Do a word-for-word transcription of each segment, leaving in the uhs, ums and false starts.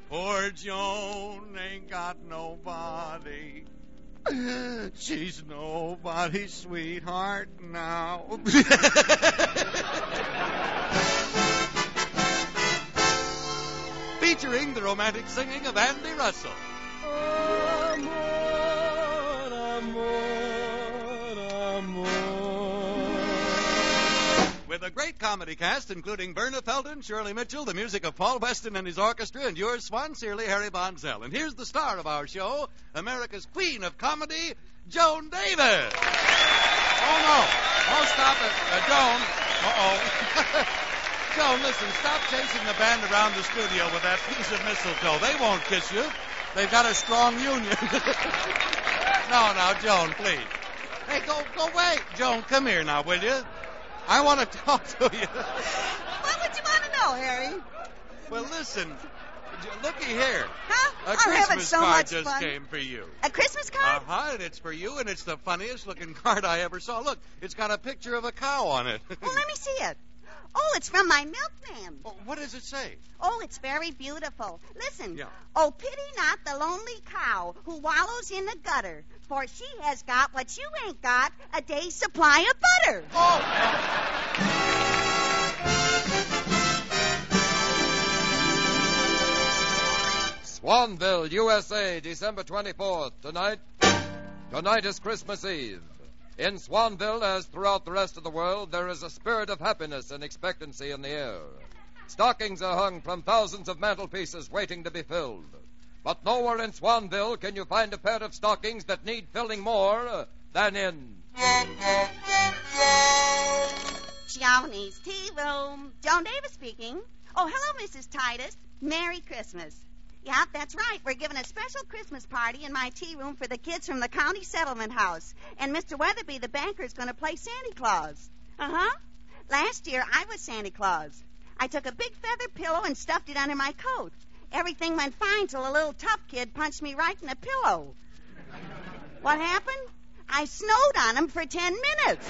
Poor Joan ain't got nobody. She's nobody's sweetheart now. Featuring the romantic singing of Andy Russell. Amor, amor, amor. With a great comedy cast, including Verna Felton, Shirley Mitchell, the music of Paul Weston and his orchestra, and yours sincerely, Harry Bonzell. And here's the star of our show, America's queen of comedy, Joan Davis. Oh, no. Oh, stop it. Uh, Joan. Uh-oh. Joan, listen, stop chasing the band around the studio with that piece of mistletoe. They won't kiss you. They've got a strong union. No, now, Joan, please. Hey, go, go away. Joan, come here now, will you? I want to talk to you. What would you want to know, Harry? Well, listen. Looky here. Huh? A I'm having Christmas so card much just fun. came for you. A Christmas card? Uh-huh, and it's for you, and it's the funniest looking card I ever saw. Look, it's got a picture of a cow on it. Well, let me see it. Oh, it's from my milkman. Oh, what does it say? Oh, it's very beautiful. Listen. Yeah. Oh, pity not the lonely cow who wallows in the gutter, for she has got what you ain't got, a day's supply of butter. Oh! Swanville, U S A, December twenty-fourth. Tonight, tonight is Christmas Eve. In Swanville, as throughout the rest of the world, there is a spirit of happiness and expectancy in the air. Stockings are hung from thousands of mantelpieces waiting to be filled. But nowhere in Swanville can you find a pair of stockings that need filling more than in Johnny's Tea Room. Joan Davis speaking. Oh, hello, Missus Titus. Merry Christmas. Yeah, that's right. We're giving a special Christmas party in my tea room for the kids from the county settlement house. And Mister Weatherby, the banker, is going to play Santa Claus. Uh-huh. Last year, I was Santa Claus. I took a big feather pillow and stuffed it under my coat. Everything went fine till a little tough kid punched me right in the pillow. What happened? I snowed on him for ten minutes.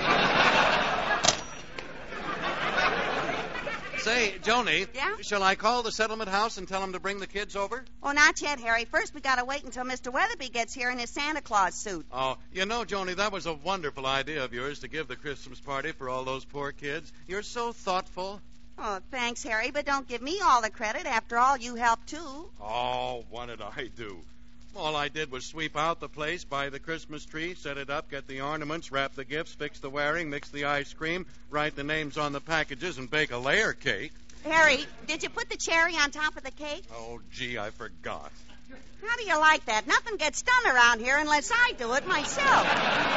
Say, Joni, Yeah? shall I call the settlement house and tell them to bring the kids over? Oh, not yet, Harry. First, we got to wait until Mister Weatherby gets here in his Santa Claus suit. Oh, you know, Joni, that was a wonderful idea of yours to give the Christmas party for all those poor kids. You're so thoughtful. Oh, thanks, Harry, but don't give me all the credit. After all, you helped, too. Oh, what did I do? All I did was sweep out the place, buy the Christmas tree, set it up, get the ornaments, wrap the gifts, fix the wiring, mix the ice cream, write the names on the packages, and bake a layer cake. Harry, did you put the cherry on top of the cake? Oh, gee, I forgot. How do you like that? Nothing gets done around here unless I do it myself.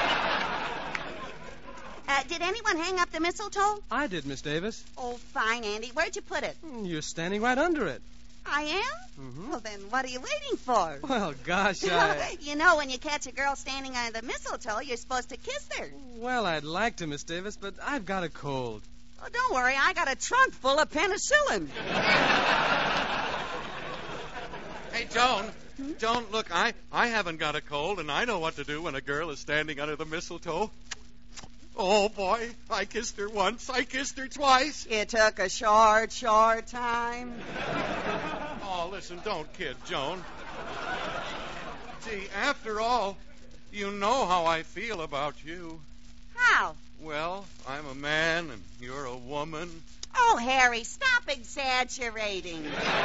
Uh, did anyone hang up the mistletoe? I did, Miss Davis. Oh, fine, Andy. Where'd you put it? You're standing right under it. I am? Mm-hmm. Well, then what are you waiting for? Well, gosh, I... You know, when you catch a girl standing under the mistletoe, you're supposed to kiss her. Well, I'd like to, Miss Davis, but I've got a cold. Oh, don't worry. I got a trunk full of penicillin. Hey, Joan. Hmm? Joan, look, I, I haven't got a cold, and I know what to do when a girl is standing under the mistletoe. Oh, boy, I kissed her once. I kissed her twice. It took a short, short time. Oh, listen, don't kid, Joan. Gee, after all, you know how I feel about you. How? Well, I'm a man and you're a woman. Oh, Harry, stop exaggerating.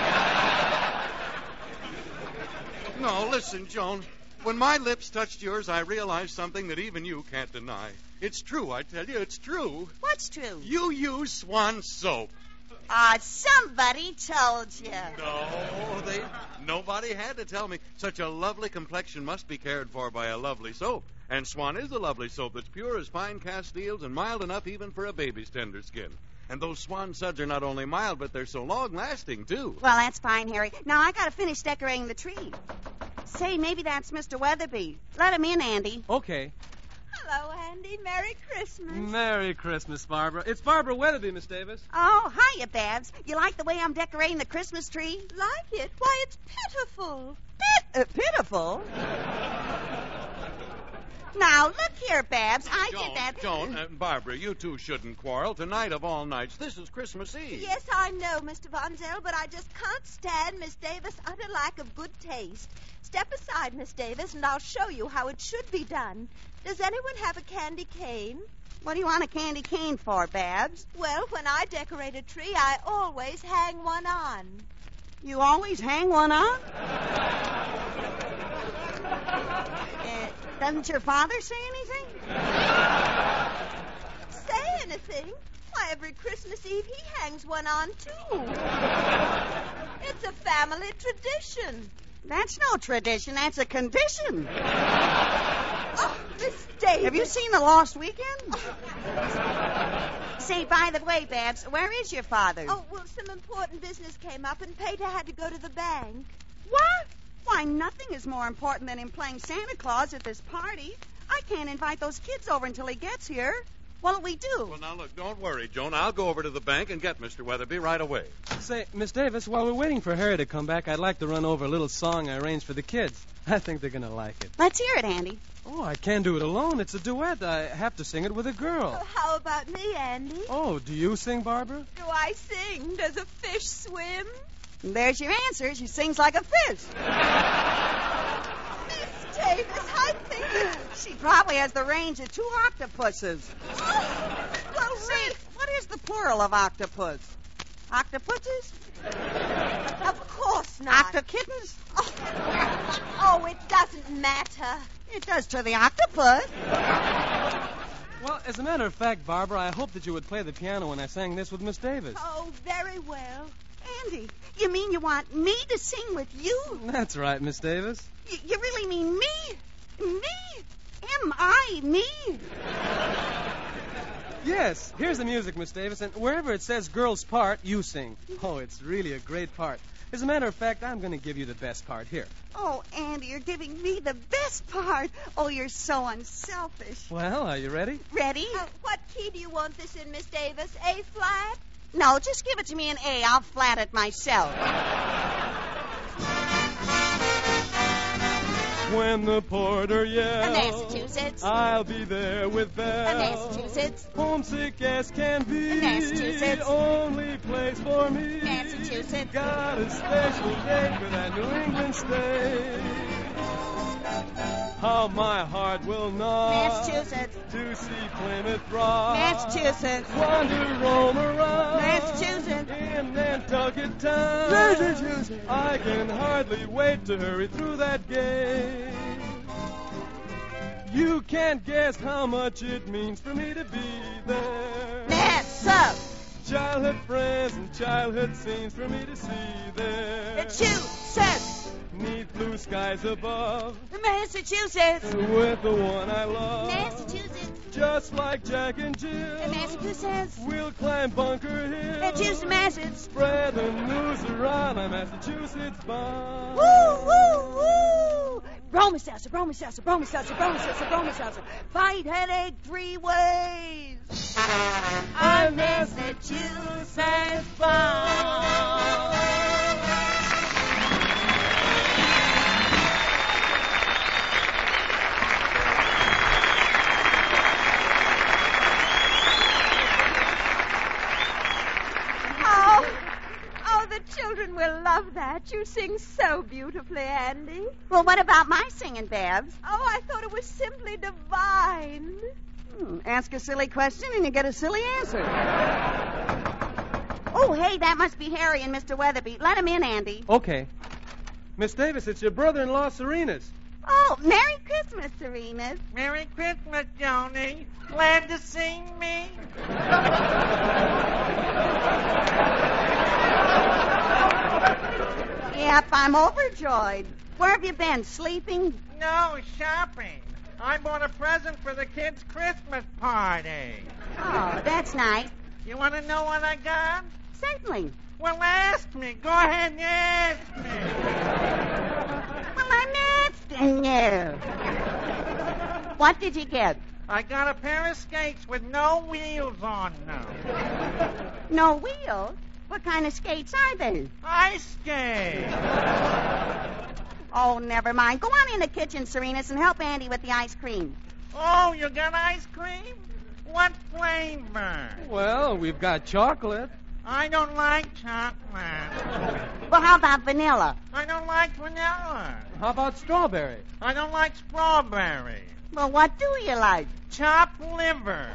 No, listen, Joan. When my lips touched yours, I realized something that even you can't deny. It's true, I tell you, it's true. What's true? You use Swan soap. Ah, uh, somebody told you. No, they nobody had to tell me. Such a lovely complexion must be cared for by a lovely soap. And Swan is a lovely soap that's pure as fine castiles and mild enough even for a baby's tender skin. And those Swan suds are not only mild, but they're so long-lasting, too. Well, that's fine, Harry. Now, I got to finish decorating the tree. Say, maybe that's Mister Weatherby. Let him in, Andy. Okay. Hello, Andy. Merry Christmas. Merry Christmas, Barbara. It's Barbara Weatherby, Miss Davis. Oh, hiya, Babs. You like the way I'm decorating the Christmas tree? Like it? Why, it's pitiful. Pit- uh, pitiful? Now, look here, Babs. I Joan, did that. Joan, uh, Barbara, you two shouldn't quarrel. Tonight of all nights, this is Christmas Eve. Yes, I know, Mister Von Zell, but I just can't stand Miss Davis' utter lack of good taste. Step aside, Miss Davis, and I'll show you how it should be done. Does anyone have a candy cane? What do you want a candy cane for, Babs? Well, when I decorate a tree, I always hang one on. You always hang one on? uh, doesn't your father say anything? Say anything? Why, every Christmas Eve he hangs one on, too. It's a family tradition. That's no tradition. That's a condition. Oh, Miss Davis. Have you seen The Lost Weekend? Say, by the way, Babs, where is your father? Oh, well, some important business came up, and Pater had to go to the bank. What? Why, nothing is more important than him playing Santa Claus at this party. I can't invite those kids over until he gets here. What'll we do? Well, now, look, don't worry, Joan. I'll go over to the bank and get Mister Weatherby right away. Say, Miss Davis, while we're waiting for Harry to come back, I'd like to run over a little song I arranged for the kids. I think they're going to like it. Let's hear it, Andy. Oh, I can't do it alone. It's a duet. I have to sing it with a girl. Oh, how about me, Andy? Oh, do you sing, Barbara? Do I sing? Does a fish swim? And there's your answer. She sings like a fish. Miss Davis, I think... She probably has the range of two octopuses. Oh, well, Say, what is the plural of octopus? Octopuses? of course not. Octokittens? Oh, oh, it doesn't matter. It does to the octopus. Well, as a matter of fact, Barbara, I hope that you would play the piano when I sang this with Miss Davis. Oh, very well. Andy, you mean you want me to sing with you? That's right, Miss Davis. Y- you really mean me? Me? Am I me? Yes, here's the music, Miss Davis, and wherever it says girl's part, you sing. Oh, it's really a great part. As a matter of fact, I'm going to give you the best part here. Oh, Andy, you're giving me the best part. Oh, you're so unselfish. Well, are you ready? Ready? Uh, what key do you want this in, Miss Davis? A flat? No, just give it to me in A. I'll flat it myself. When the porter yells, Massachusetts. I'll be there with bells. Massachusetts. Homesick as can be. Massachusetts. Only place for me. Massachusetts. Got a special date for that New England state. How my heart will nod Massachusetts. to see Plymouth Rock. Massachusetts. Wander, roam around Massachusetts. in Nantucket town. Massachusetts. I can hardly wait to hurry through that gate. You can't guess how much it means for me to be there. Massa. Childhood friends and childhood scenes for me to see there. Massachusetts. Neath blue skies above, Massachusetts. with the one I love. Massachusetts. Just like Jack and Jill, Massachusetts. we'll climb Bunker Hill. Massachusetts. Massachusetts. Spread the news around my Massachusetts bound. Woo, woo, woo. Bromoseltzer, bromoseltzer, bromoseltzer, bromoseltzer, bromoseltzer. Fight headache three ways. I'm Massachusetts bound. Oh, oh, the children will love that. You sing so beautifully, Andy. Well, what about my singing, Babs? Oh, I thought it was simply divine. Hmm, ask a silly question and you get a silly answer. Oh, hey, that must be Harry and Mister Weatherby. Let him in, Andy. Okay. Miss Davis, it's your brother-in-law, Serena's. Oh, Merry Christmas, Serenas. Merry Christmas, Joni. Glad to see me. Yep, I'm overjoyed. Where have you been, sleeping? No, shopping. I bought a present for the kids' Christmas party. Oh, that's nice. You want to know what I got? Certainly. Well, ask me. Go ahead and ask me. Well, I'm asking you. What did you get? I got a pair of skates with no wheels on them. No wheels? What kind of skates are they? Ice skate. Oh, never mind. Go on in the kitchen, Serenas, and help Andy with the ice cream. Oh, you got ice cream? What flavor? Well, we've got chocolate. I don't like chocolate. Well, how about vanilla? I don't like vanilla. How about strawberry? I don't like strawberry. Well, what do you like? Chopped liver.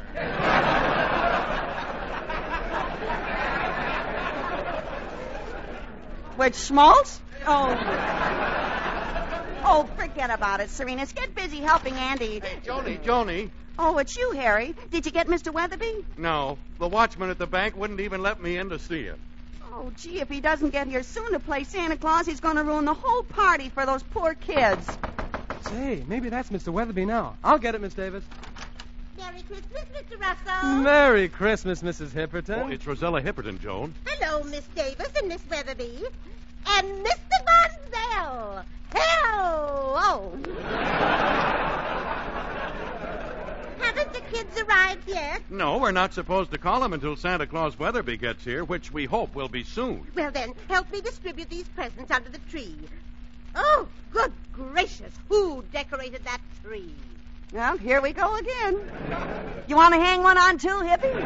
With schmaltz? Oh. Oh, forget about it, Serenas. Get busy helping Andy. Hey, Joni, Joni. Oh, it's you, Harry. Did you get Mister Weatherby? No, the watchman at the bank wouldn't even let me in to see him. Oh, gee, if he doesn't get here soon to play Santa Claus, he's going to ruin the whole party for those poor kids. Say, maybe that's Mister Weatherby now. I'll get it, Miss Davis. Merry Christmas, Mister Russell. Merry Christmas, Missus Hipperton. Oh, it's Rosella Hipperton, Joan. Hello, Miss Davis and Miss Weatherby. And Mister Bonzell. Hello. Haven't the kids arrived yet? No, we're not supposed to call him until Santa Claus Weatherby gets here, which we hope will be soon. Well, then, help me distribute these presents under the tree. Oh, good gracious. Who decorated that tree? Well, here we go again. You want to hang one on too, Hippie?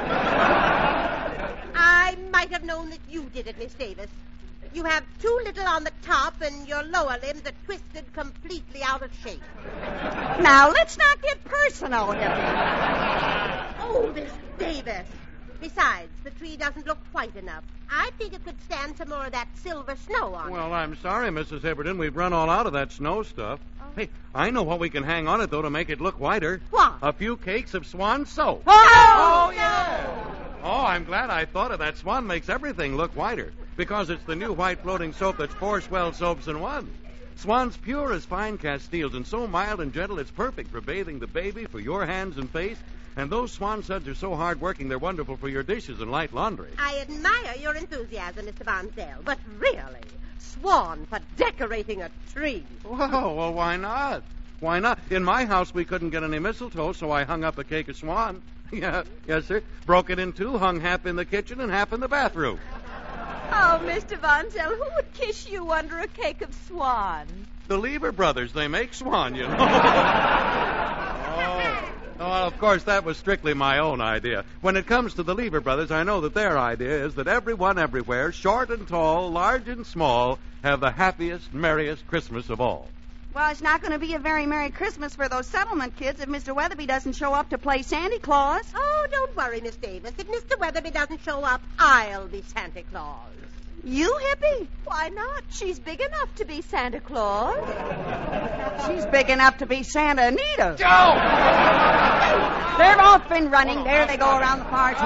I might have known that you did it, Miss Davis. You have too little on the top, and your lower limbs are twisted completely out of shape. Now, let's not get personal, Hippie. Oh, Miss Davis. Besides, the tree doesn't look white enough. I think it could stand some more of that silver snow on it. Well, I'm sorry, Missus Hipperton. We've run all out of that snow stuff. Oh. Hey, I know what we can hang on it, though, to make it look whiter. What? A few cakes of Swan soap. Oh, oh yeah. Oh, I'm glad I thought of that. Swan makes everything look whiter because it's the new white floating soap that's four swell soaps in one. Swan's pure as fine castiles and so mild and gentle it's perfect for bathing the baby, for your hands and face. And those Swan suds are so hard-working they're wonderful for your dishes and light laundry. I admire your enthusiasm, Mister Bonzell, but really, Swan for decorating a tree. Oh, well, why not? Why not? In my house, we couldn't get any mistletoe, so I hung up a cake of Swan. Yeah, yes, sir. Broke it in two, hung half in the kitchen and half in the bathroom. Oh, Mister Bonzell, who would kiss you under a cake of Swan? The Lever brothers, they make Swan, you know. oh. Oh, well, of course, that was strictly my own idea. When it comes to the Lever brothers, I know that their idea is that everyone everywhere, short and tall, large and small, have the happiest, merriest Christmas of all. Well, it's not going to be a very Merry Christmas for those settlement kids if Mister Weatherby doesn't show up to play Santa Claus. Oh, don't worry, Miss Davis. If Mister Weatherby doesn't show up, I'll be Santa Claus. You, Hippie? Why not? She's big enough to be Santa Claus. She's big enough to be Santa Anita. Joe! They're off and running. There they go around the park.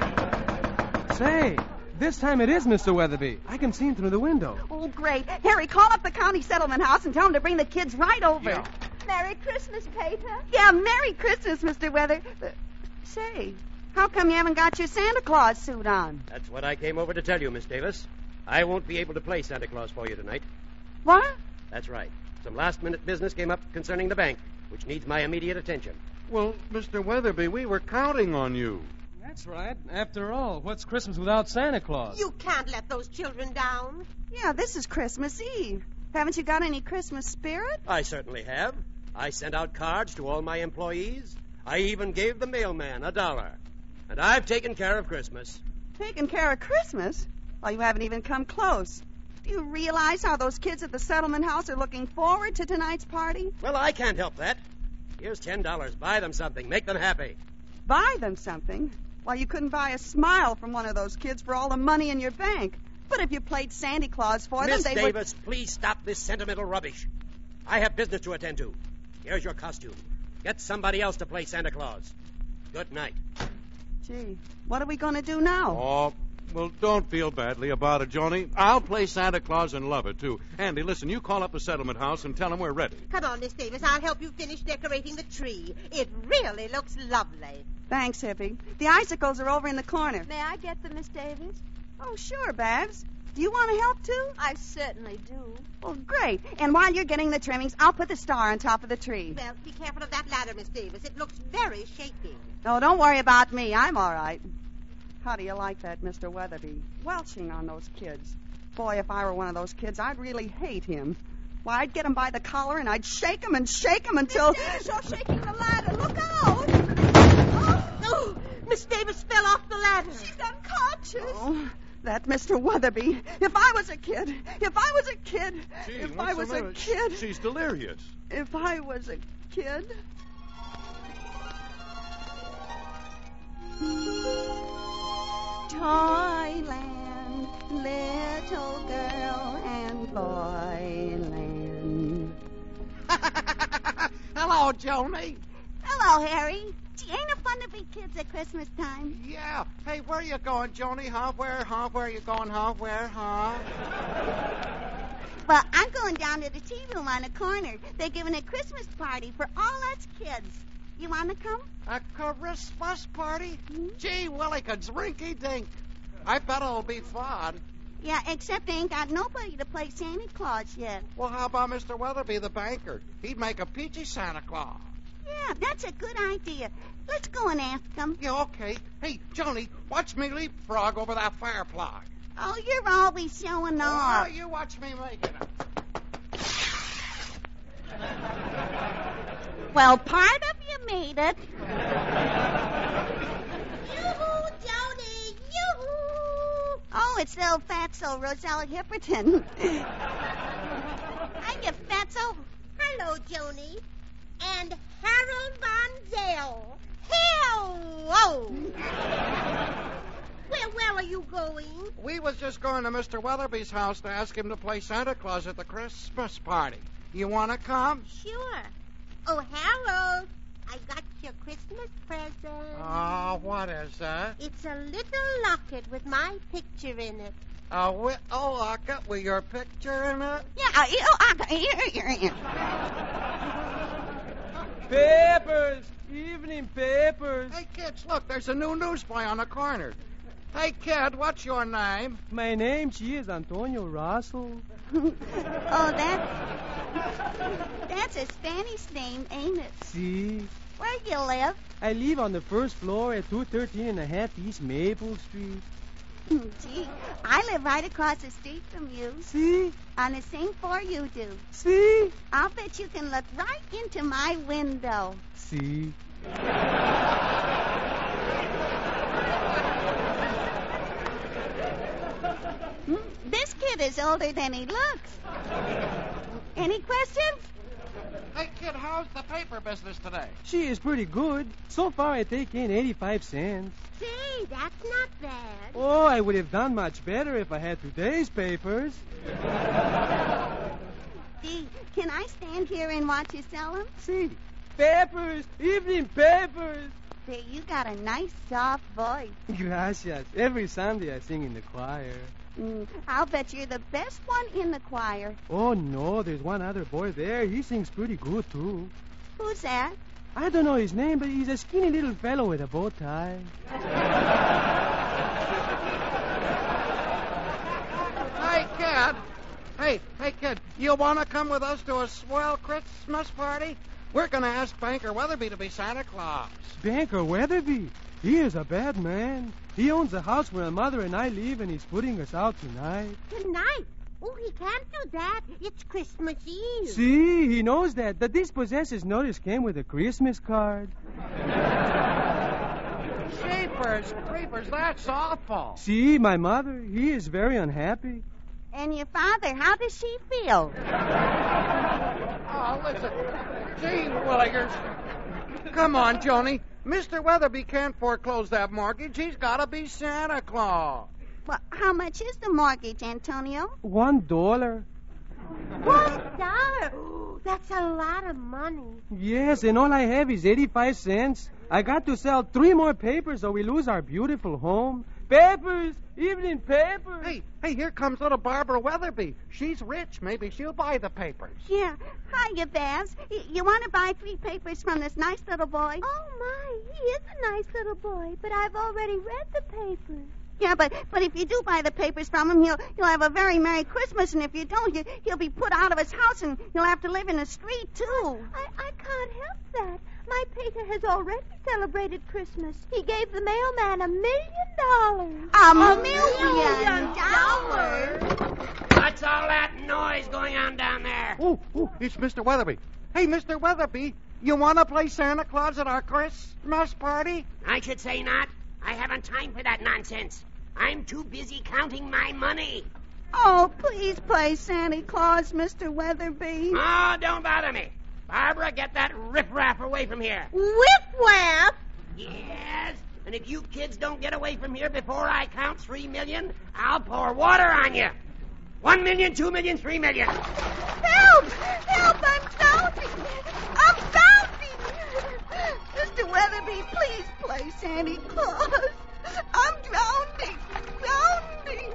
Say, this time it is Mister Weatherby. I can see him through the window. Oh, great. Harry, call up the county settlement house and tell them to bring the kids right over. Yeah. Merry Christmas, Pater. Yeah, Merry Christmas, Mister Weather. Uh, say, how come you haven't got your Santa Claus suit on? That's what I came over to tell you, Miss Davis. I won't be able to play Santa Claus for you tonight. What? That's right. Some last-minute business came up concerning the bank, which needs my immediate attention. Well, Mister Weatherby, we were counting on you. That's right. After all, what's Christmas without Santa Claus? You can't let those children down. Yeah, this is Christmas Eve. Haven't you got any Christmas spirit? I certainly have. I sent out cards to all my employees. I even gave the mailman a dollar. And I've taken care of Christmas. Taking care of Christmas? Well, you haven't even come close. Do you realize how those kids at the settlement house are looking forward to tonight's party? Well, I can't help that. Here's ten dollars. Buy them something. Make them happy. Buy them something? Well, you couldn't buy a smile from one of those kids for all the money in your bank. But if you played Santa Claus for Miss them, they Davis, please stop this sentimental rubbish. I have business to attend to. Here's your costume. Get somebody else to play Santa Claus. Good night. would... Gee, what are we going to do now? Oh, well, don't feel badly about it, Joni. I'll play Santa Claus and love it, too. Andy, listen, you call up the settlement house and tell them we're ready. Come on, Miss Davis. I'll help you finish decorating the tree. It really looks lovely. Thanks, Hippie. The icicles are over in the corner. May I get them, Miss Davis? Oh, sure, Babs. Do you want to help, too? I certainly do. Well, great. And while you're getting the trimmings, I'll put the star on top of the tree. Well, be careful of that ladder, Miss Davis. It looks very shaky. Oh, don't worry about me. I'm all right. How do you like that, Mister Weatherby? Welching on those kids. Boy, if I were one of those kids, I'd really hate him. Why, I'd get him by the collar and I'd shake him and shake him until... Miss Davis, you're shaking the ladder. Look out. Oh, no. Miss Davis fell off the ladder. She's unconscious. Oh, that Mister Weatherby. If I was a kid, if I was a kid, Gee, if what's I was the a matter? kid, She's delirious. if I was a kid... Toyland, little girl and boyland. Hello, Joni. Hello, Harry. Gee, ain't it fun to be kids at Christmas time? Yeah. Hey, where you going, Joni? Huh? Where? Huh? Where you going? Huh? Where? Huh? Well, I'm going down to the tea room on the corner. They're giving a Christmas party for all us kids. You want to come? A Christmas party? Hmm? Gee, Willikins, rinky-dink. I bet it'll be fun. Yeah, except they ain't got nobody to play Santa Claus yet. Well, how about Mister Weatherby, the banker? He'd make a peachy Santa Claus. Yeah, that's a good idea. Let's go and ask them. Yeah, okay. Hey, Joni, watch me leapfrog over that fire plug. Oh, you're always showing Oh, off. you watch me making it. Well, part of you made it. Yoo-hoo, Joni. Yoo-hoo. Oh, it's little fatso Rosella Hipperton. Hiya, fatso. Hello, Joni. And Harold Von Zell. Hello. Where, where are you going? We was just going to Mister Weatherby's house to ask him to play Santa Claus at the Christmas party. You want to come? Sure. Oh, Harold, I got your Christmas present. Oh, what is that? It's a little locket with my picture in it. A little locket with your picture in it? Yeah, uh, you, uh, here, here, here. Papers! Evening papers! Hey, kids, look, there's a new newsboy on the corner. Hey, kid, what's your name? My name, she is Antonio Russell. Oh, that... That's a Spanish name, ain't it? See? Where you live? I live on the first floor at two thirteen and a half East Maple Street. Gee, I live right across the street from you. See? On the same floor you do. See? I'll bet you can look right into my window. See? Hmm, This kid is older than he looks. Any questions? Hey, kid, how's the paper business today? She is pretty good. So far, I take in eighty-five cents. Say, that's not bad. Oh, I would have done much better if I had today's papers. Gee, can I stand here and watch you sell them? See? Papers! Evening papers! Say, you got a nice, soft voice. Gracias. Every Sunday I sing in the choir. Mm, I'll bet you're the best one in the choir. Oh, no, there's one other boy there. He sings pretty good, too. Who's that? I don't know his name, but he's a skinny little fellow with a bow tie. Hey, kid. Hey, hey, kid, you want to come with us to a swell Christmas party? We're going to ask Banker Weatherby to be Santa Claus. Banker Weatherby? He is a bad man. He owns the house where Mother and I live, and he's putting us out tonight. Tonight? Oh, he can't do that. It's Christmas Eve. See, he knows that. The dispossessor's notice came with a Christmas card. Jeepers, creepers, that's awful. See, my mother, he is very unhappy. And your father, how does she feel? Oh, listen. Gee, Willikers. Come on, Joni. Mister Weatherby can't foreclose that mortgage. He's got to be Santa Claus. Well, how much is the mortgage, Antonio? One dollar. One dollar? Ooh, that's a lot of money. Yes, and all I have is eighty-five cents. I got to sell three more papers or we lose our beautiful home. Papers! Evening papers! Hey, hey, here comes little Barbara Weatherby. She's rich. Maybe she'll buy the papers. Yeah. Hiya, Babs. Y- you want to buy three papers from this nice little boy? Oh, my, he is a nice little boy, but I've already read the papers. Yeah, but but if you do buy the papers from him, he'll he'll have a very Merry Christmas, and if you don't, you, he'll be put out of his house, and he'll have to live in the street, too. I, I can't help that. My Peter has already celebrated Christmas. He gave the mailman a million dollars. A, A million, million dollars? What's all that noise going on down there? Oh, oh, it's Mister Weatherby. Hey, Mister Weatherby, you want to play Santa Claus at our Christmas party? I should say not. I haven't time for that nonsense. I'm too busy counting my money. Oh, please play Santa Claus, Mister Weatherby. Oh, don't bother me. Barbara, get that riffraff away from here. Whip-whap? Yes, and if you kids don't get away from here before I count three million, I'll pour water on you. One million, two million, three million. Help! Help! I'm drowning! I'm drowning! Mister Weatherby, please play Santa Claus. I'm drowning! Drowning!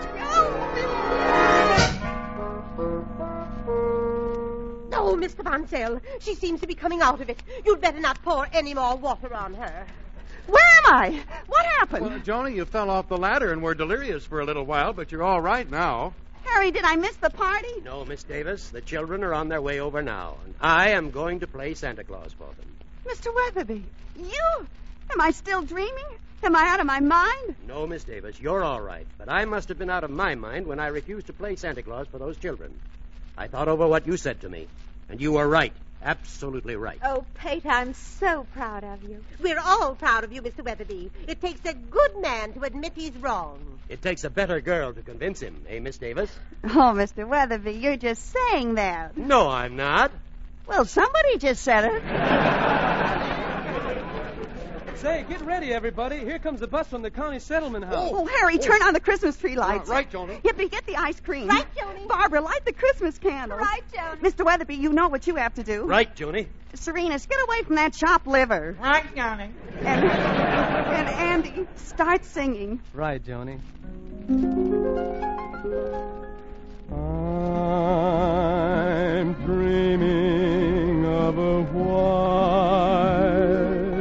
Drowning! Oh, Mister Van Zell, she seems to be coming out of it. You'd better not pour any more water on her. Where am I? What happened? Well, Joni, you fell off the ladder and were delirious for a little while, but you're all right now. Harry, did I miss the party? No, Miss Davis. The children are on their way over now, and I am going to play Santa Claus for them. Mister Weatherby, you? Am I still dreaming? Am I out of my mind? No, Miss Davis, you're all right, but I must have been out of my mind when I refused to play Santa Claus for those children. I thought over what you said to me, and you were right. Absolutely right. Oh, Pate, I'm so proud of you. We're all proud of you, Mister Weatherby. It takes a good man to admit he's wrong. It takes a better girl to convince him, eh, Miss Davis? Oh, Mister Weatherby, you're just saying that. No, I'm not. Well, somebody just said it. Say, get ready, everybody. Here comes the bus from the county settlement house. Oh, Harry, turn on the Christmas tree lights. Uh, right, Joni. Hippie, get the ice cream. Right, Joni. Barbara, light the Christmas candles. Right, Joni. Mister Weatherby, you know what you have to do. Right, Joni. Serenas, get away from that chopped liver. Right, Johnny. And, and Andy, start singing. Right, Joni. I'm dreaming of a white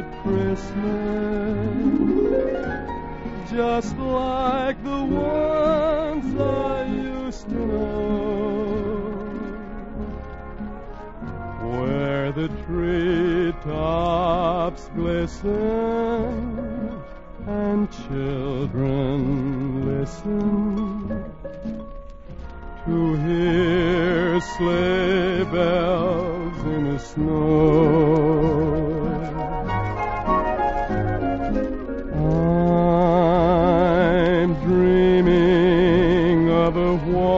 Christmas, just like the ones I used to know, where the treetops glisten and children listen to hear sleigh bells in the snow. I'm dreaming of a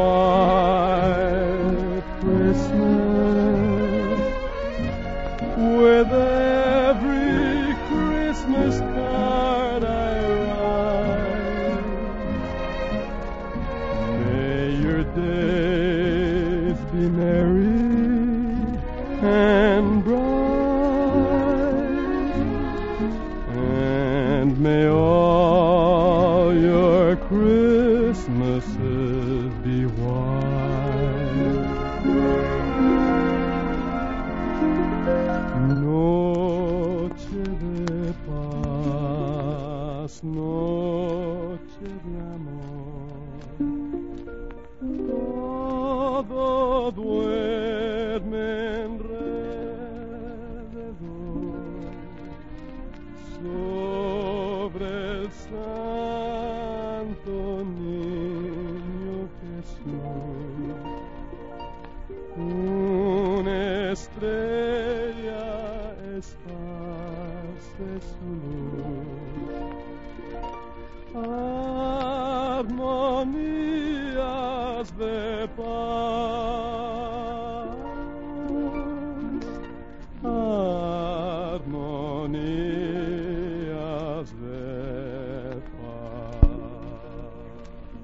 white Christmas with every Christmas card I write. May your days be merry and bright, and may all your Christmases be white. Noche de paz, noche de amor, todo duerme alrededor, sobre el santo niño Jesús, una estrella esparce su luz, armonías de paz, armonías de paz.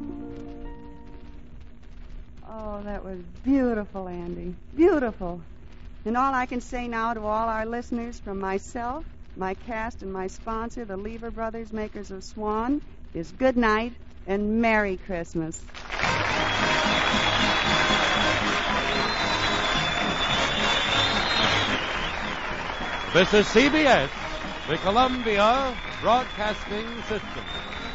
Oh, that was beautiful, Andy. Beautiful. And all I can say now to all our listeners, from myself, my cast, and my sponsor, the Lever Brothers, makers of Swan, is good night and Merry Christmas. This is C B S, the Columbia Broadcasting System.